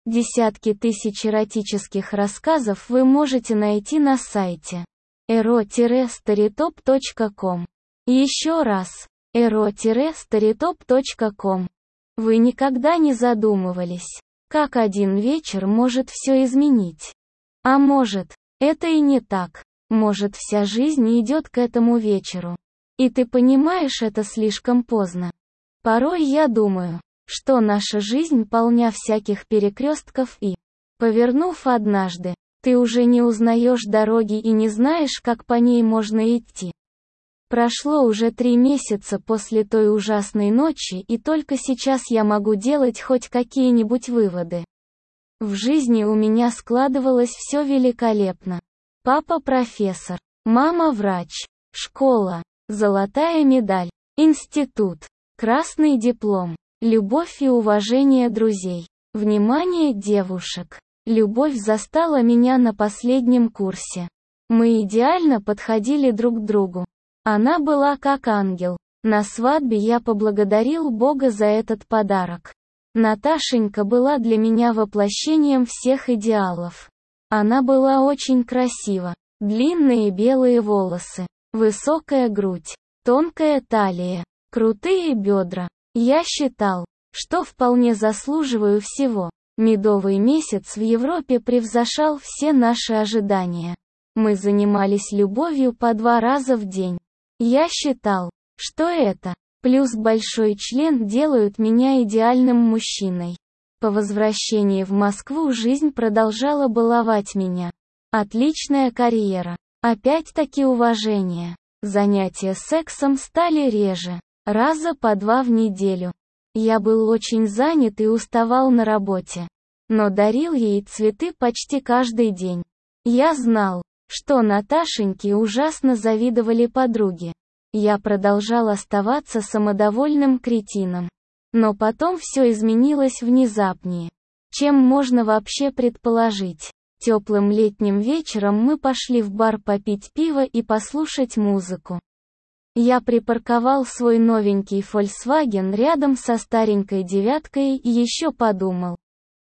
Десятки тысяч эротических рассказов вы можете найти на сайте ero-storytop.com. Еще раз, ero-storytop.com. Вы никогда не задумывались, как один вечер может все изменить? А может, это и не так. Может, вся жизнь идет к этому вечеру. И ты понимаешь это слишком поздно. Порой я думаю, что наша жизнь полна всяких перекрестков и, повернув однажды, ты уже не узнаешь дороги и не знаешь, как по ней можно идти. Прошло уже 3 месяца после той ужасной ночи, и только сейчас я могу делать хоть какие-нибудь выводы. В жизни у меня складывалось все великолепно. Папа профессор, мама врач, школа, золотая медаль, институт, красный диплом, любовь и уважение друзей, внимание девушек. Любовь застала меня на последнем курсе. Мы идеально подходили друг к другу. Она была как ангел. На свадьбе я поблагодарил Бога за этот подарок. Наташенька была для меня воплощением всех идеалов. Она была очень красива. Длинные белые волосы, высокая грудь, тонкая талия, крутые бедра. Я считал, что вполне заслуживаю всего. Медовый месяц в Европе превзошел все наши ожидания. Мы занимались любовью по 2 раза в день. Я считал, что это, плюс большой член делают меня идеальным мужчиной. По возвращении в Москву жизнь продолжала баловать меня. Отличная карьера. Опять-таки уважение. Занятия сексом стали реже. Раза по 2 в неделю. Я был очень занят и уставал на работе. Но дарил ей цветы почти каждый день. Я знал, что Наташеньке ужасно завидовали подруги. Я продолжал оставаться самодовольным кретином. Но потом все изменилось внезапнее, чем можно вообще предположить. Теплым летним вечером мы пошли в бар попить пиво и послушать музыку. Я припарковал свой новенький Volkswagen рядом со старенькой девяткой и еще подумал,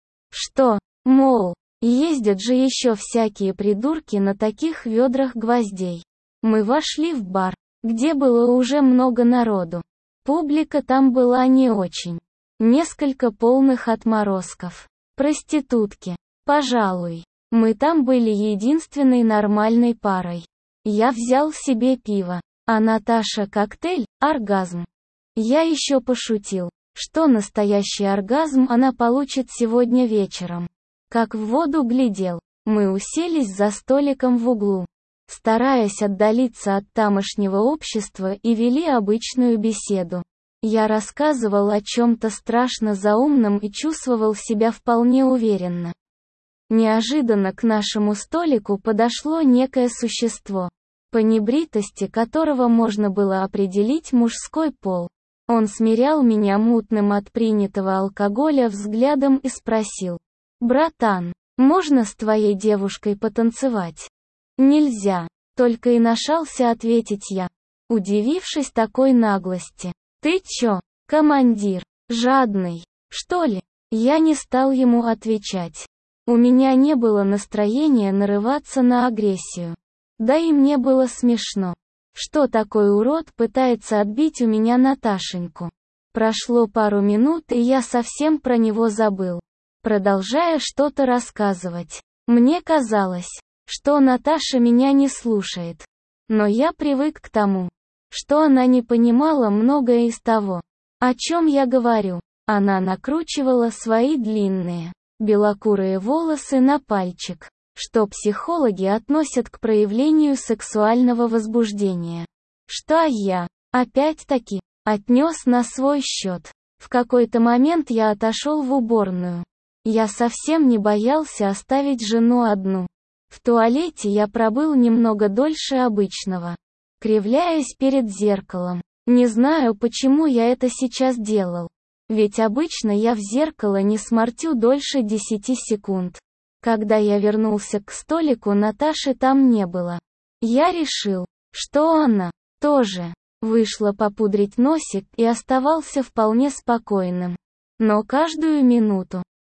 что, мол, ездят же еще всякие придурки на таких ведрах гвоздей. Мы вошли в бар, где было уже много народу. Публика там была не очень. Несколько полных отморозков. Проститутки. Пожалуй, мы там были единственной нормальной парой. Я взял себе пиво, а Наташа коктейль, оргазм. Я еще пошутил, что настоящий оргазм она получит сегодня вечером. Как в воду глядел, мы уселись за столиком в углу, стараясь отдалиться от тамошнего общества, и вели обычную беседу. Я рассказывал о чем-то страшно заумном и чувствовал себя вполне уверенно. Неожиданно к нашему столику подошло некое существо, по небритости которого можно было определить мужской пол. Он смирял меня мутным от принятого алкоголя взглядом и спросил: «Братан, можно с твоей девушкой потанцевать?» «Нельзя», только и нашался ответить я, удивившись такой наглости. «Ты чё, командир, жадный, что ли?» Я не стал ему отвечать. У меня не было настроения нарываться на агрессию. Да и мне было смешно, что такой урод пытается отбить у меня Наташеньку. Прошло пару минут, и я совсем про него забыл, продолжая что-то рассказывать. Мне казалось, что Наташа меня не слушает. Но я привык к тому, что она не понимала многое из того, о чем я говорю. Она накручивала свои длинные, белокурые волосы на пальчик, что психологи относят к проявлению сексуального возбуждения. Что я, опять-таки, отнес на свой счет. В какой-то момент я отошел в уборную. Я совсем не боялся оставить жену одну. В туалете я пробыл немного дольше обычного, кривляясь перед зеркалом. Не знаю, почему я это сейчас делал. Ведь обычно я в зеркало не смотрю дольше 10 секунд. Когда я вернулся к столику, Наташи там не было. Я решил, что она тоже вышла попудрить носик и оставался вполне спокойным. Но каждую минуту,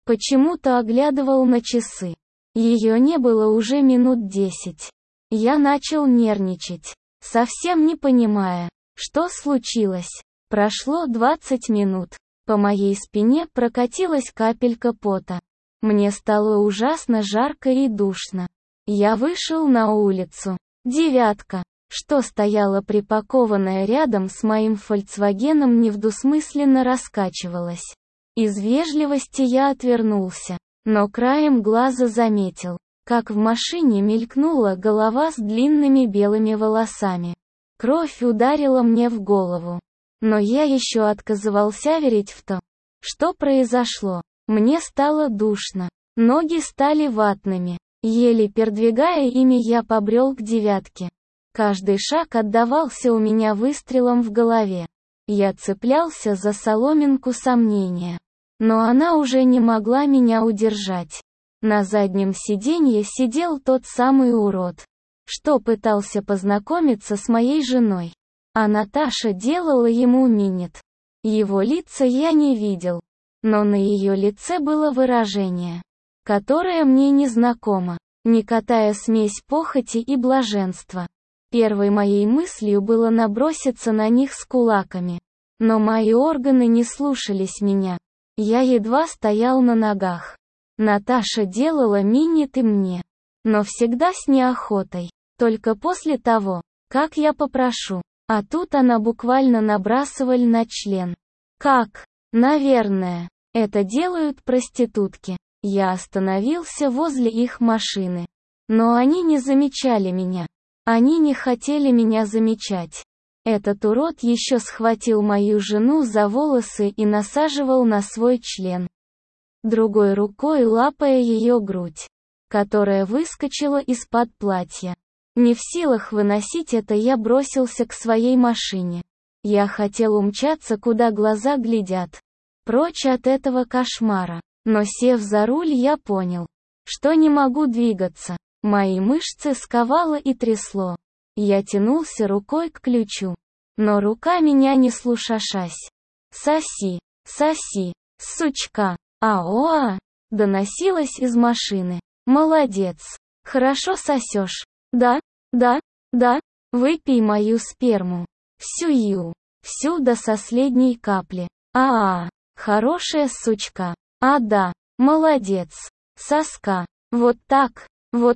Почему-то оглядывал на часы. Ее не было уже минут 10. Я начал нервничать, совсем не понимая, что случилось. Прошло 20 минут. По моей спине прокатилась капелька пота. Мне стало ужасно жарко и душно. Я вышел на улицу. «девятка», что стояла припакованная рядом с моим «Фольксвагеном», недвусмысленно раскачивалась. Из вежливости я отвернулся, но краем глаза заметил, как в машине мелькнула голова с длинными белыми волосами. Кровь ударила мне в голову. Но я еще отказывался верить в то, что произошло. Мне стало душно. Ноги стали ватными. Еле передвигая ими, я побрел к «девятке». Каждый шаг отдавался у меня выстрелом в голове. Я цеплялся за соломинку сомнения. Но она уже не могла меня удержать. На заднем сиденье сидел тот самый урод, что пытался познакомиться с моей женой. А Наташа делала ему минет. Его лица я не видел. Но на ее лице было выражение, которое мне незнакомо. Никотая смесь похоти и блаженства. Первой моей мыслью было наброситься на них с кулаками. Но мои органы не слушались меня. Я едва стоял на ногах. Наташа делала минет и мне. Но всегда с неохотой. Только после того, как я попрошу. А тут она буквально набрасывала на член. Как? Наверное, это делают проститутки. Я остановился возле их машины. Но они не замечали меня. Они не хотели меня замечать. Этот урод еще схватил мою жену за волосы и насаживал на свой член. Другой рукой лапая ее грудь, которая выскочила из-под платья. Не в силах выносить это, я бросился к своей машине. Я хотел умчаться, куда глаза глядят. Прочь от этого кошмара. Но сев за руль, я понял, что не могу двигаться. Мои мышцы сковало и трясло. Я тянулся рукой к ключу. Но рука меня не слушалась. «Соси, соси, сучка, аоа!» доносилось из машины. «Молодец. Хорошо сосешь. Да, да, да, выпей мою сперму. Всю до последней капли. Хорошая сучка. А да, молодец. Соска. Вот так,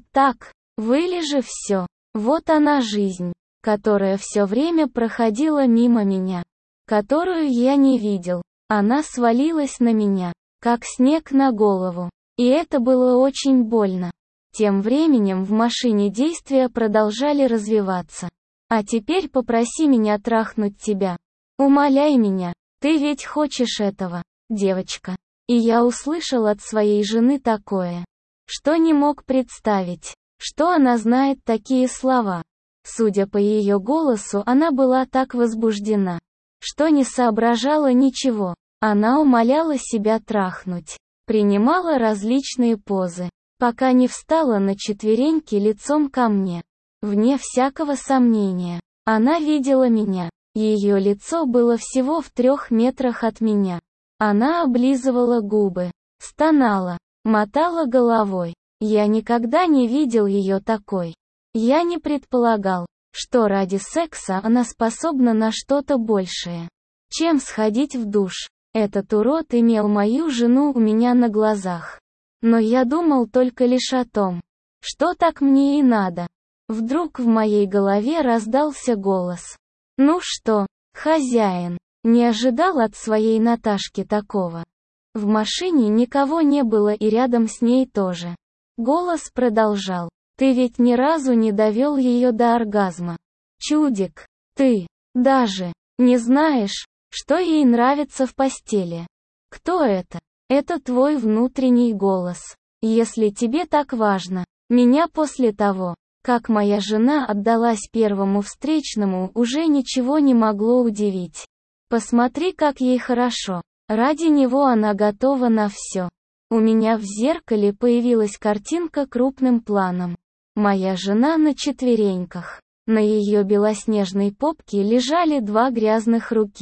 вылежи все. Вот она жизнь, которая все время проходила мимо меня, которую я не видел. Она свалилась на меня, как снег на голову. И это было очень больно. Тем временем в машине действия продолжали развиваться. А теперь попроси меня трахнуть тебя. Умоляй меня, ты ведь хочешь этого, девочка. И я услышал от своей жены такое, что не мог представить, что она знает такие слова. Судя по ее голосу, она была так возбуждена, что не соображала ничего. Она умоляла себя трахнуть, принимала различные позы, пока не встала на четвереньки лицом ко мне. Вне всякого сомнения, она видела меня. Ее лицо было всего в 3 метрах от меня. Она облизывала губы, стонала, мотала головой. Я никогда не видел ее такой. Я не предполагал, что ради секса она способна на что-то большее, чем сходить в душ. Этот урод имел мою жену у меня на глазах. Но я думал только лишь о том, что так мне и надо. Вдруг в моей голове раздался голос. «Ну что, хозяин?» Не ожидал от своей Наташки такого. В машине никого не было и рядом с ней тоже. Голос продолжал. «Ты ведь ни разу не довел ее до оргазма. Чудик, ты даже не знаешь, что ей нравится в постели. Кто это? Это твой внутренний голос. Если тебе так важно, меня после того, как моя жена отдалась первому встречному, уже ничего не могло удивить. Посмотри, как ей хорошо. Ради него она готова на все». У меня в зеркале появилась картинка крупным планом. Моя жена на четвереньках. На ее белоснежной попке лежали 2 грязных руки.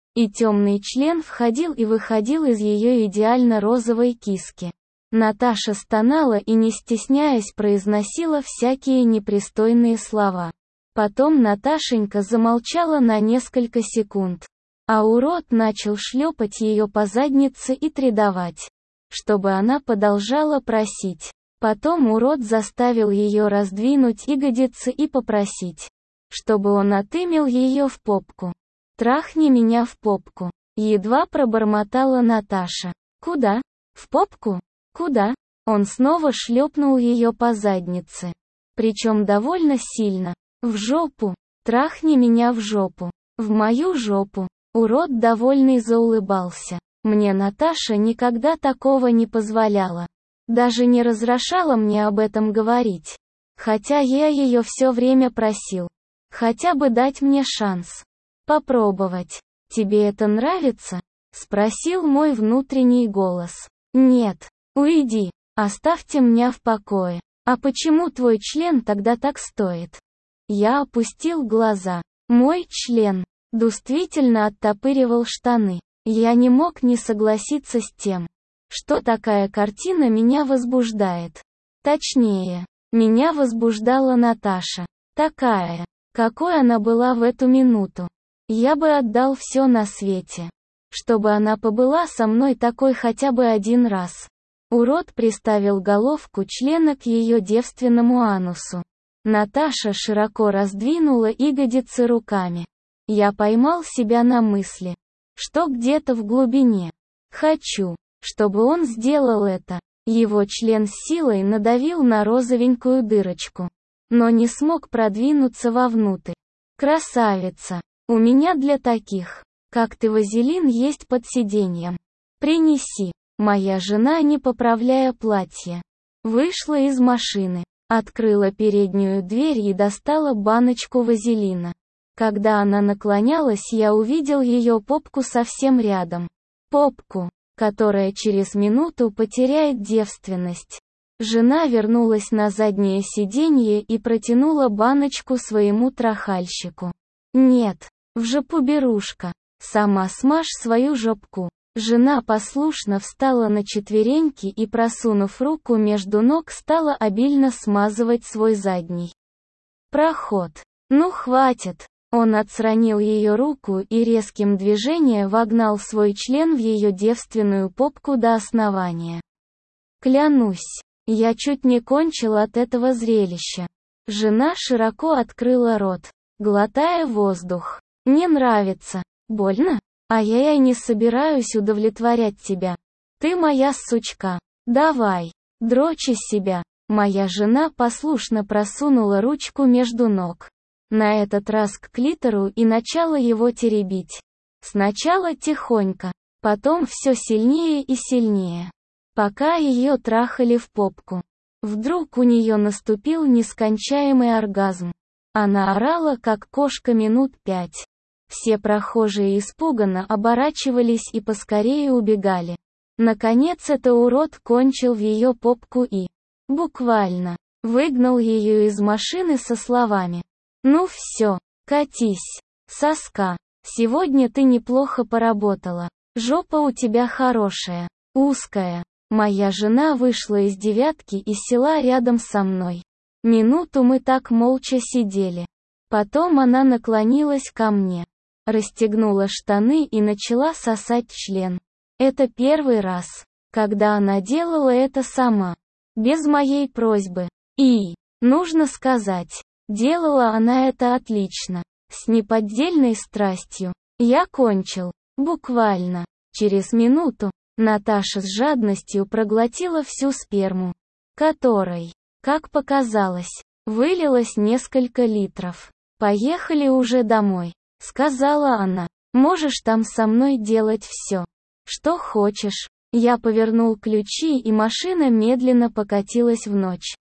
и темный член входил и выходил из ее идеально розовой киски. Наташа стонала и, не стесняясь, произносила всякие непристойные слова. Потом Наташенька замолчала на несколько секунд, а урод начал шлепать ее по заднице и требовать, чтобы она продолжала просить. Потом урод заставил ее раздвинуть ягодицы и попросить, чтобы он отымел ее в попку. «Трахни меня в попку», — едва пробормотала Наташа. «Куда? В попку? Куда?» Он снова шлепнул ее по заднице. Причем довольно сильно. «В жопу. Трахни меня в жопу. В мою жопу». Урод довольный заулыбался. Мне Наташа никогда такого не позволяла. Даже не разрешала мне об этом говорить. Хотя я ее все время просил. Хотя бы дать мне шанс. Попробовать. «Тебе это нравится?» — спросил мой внутренний голос. «Нет. Уйди. Оставьте меня в покое. А почему твой член тогда так стоит?» Я опустил глаза. Мой член действительно оттопыривал штаны. Я не мог не согласиться с тем, что такая картина меня возбуждает. Точнее, меня возбуждала Наташа. Такая, какой она была в эту минуту. Я бы отдал все на свете, чтобы она побыла со мной такой хотя бы один раз. Урод приставил головку члена к ее девственному анусу. Наташа широко раздвинула ягодицы руками. Я поймал себя на мысли, что где-то в глубине хочу, чтобы он сделал это. Его член с силой надавил на розовенькую дырочку, но не смог продвинуться вовнутрь. «Красавица! У меня для таких, как ты, вазелин есть под сиденьем. Принеси». Моя жена, не поправляя платье, вышла из машины, открыла переднюю дверь и достала баночку вазелина. Когда она наклонялась, я увидел ее попку совсем рядом. Попку, которая через минуту потеряет девственность. Жена вернулась на заднее сиденье и протянула баночку своему трахальщику. «Нет, в жопу, берушка. Сама смажь свою жопку». Жена послушно встала на четвереньки и, просунув руку между ног, стала обильно смазывать свой задний проход. «Ну хватит!» Он отстранил ее руку и резким движением вогнал свой член в ее девственную попку до основания. Клянусь, я чуть не кончил от этого зрелища. Жена широко открыла рот, глотая воздух. «Не нравится. Больно? А я и не собираюсь удовлетворять тебя. Ты моя сучка. Давай, дрочь из себя». Моя жена послушно просунула ручку между ног. На этот раз к клитору и начала его теребить. Сначала тихонько, потом все сильнее и сильнее, пока ее трахали в попку. Вдруг у нее наступил нескончаемый оргазм. Она орала, как кошка, минут 5. Все прохожие испуганно оборачивались и поскорее убегали. Наконец это урод кончил в ее попку и, буквально, выгнал ее из машины со словами: «Ну все, катись, соска, сегодня ты неплохо поработала, жопа у тебя хорошая, узкая». Моя жена вышла из девятки и села рядом со мной. Минуту мы так молча сидели. Потом она наклонилась ко мне, расстегнула штаны и начала сосать член. Это первый раз, когда она делала это сама, без моей просьбы. И, нужно сказать, делала она это отлично, с неподдельной страстью. Я кончил, буквально, через минуту. Наташа с жадностью проглотила всю сперму, которой, как показалось, вылилось несколько литров. «Поехали уже домой», — сказала она. «Можешь там со мной делать все, что хочешь». Я повернул ключи, и машина медленно покатилась в ночь.